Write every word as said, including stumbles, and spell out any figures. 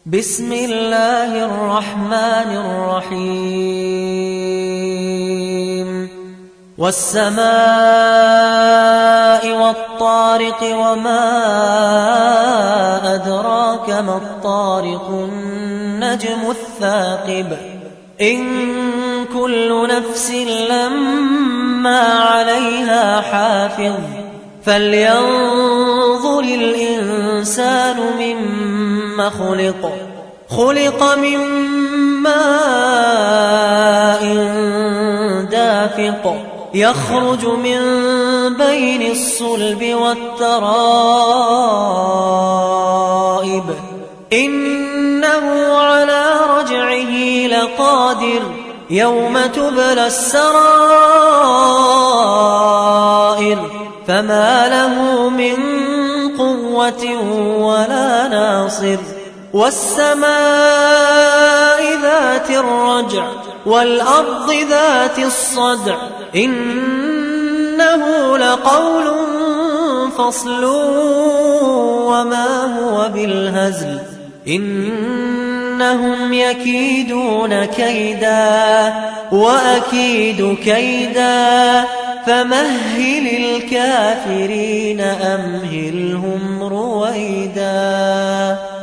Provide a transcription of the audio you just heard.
بسم الله الرحمن الرحيم والسماء والطارق وما أدراك ما الطارق النجم الثاقب إن كل نفس لما عليها حافظ فلينظر الإنسان مما خلق خلق من ماء دافق يخرج من بين الصلب والترائب إنه على رجعه لقادر يوم تبلى السرائر فما له من قوة ولا ناصر والسماء ذات الرجع والأرض ذات الصدع إنه لقول فصل وما هو بالهزل إنهم يكيدون كيدا وأكيد كيدا فمهل الكافرين أمهلهم رويدا.